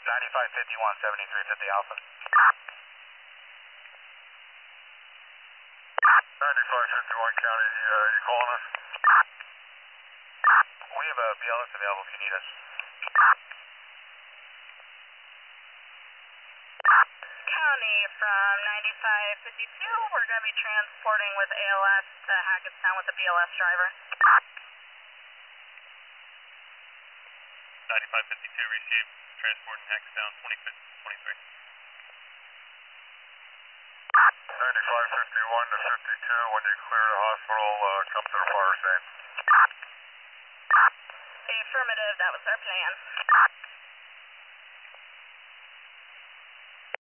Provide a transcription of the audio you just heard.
9551, 7350 Alpha. 9551 County, you calling us? We have a BLS available if you need us. County from 9552, we're going to be transporting with ALS to Hackettstown with the BLS driver. 9552 received, transporting Hackettstown 23. 9551 to 52, when you clear the hospital, come to the fire station. Affirmative, that was our plan.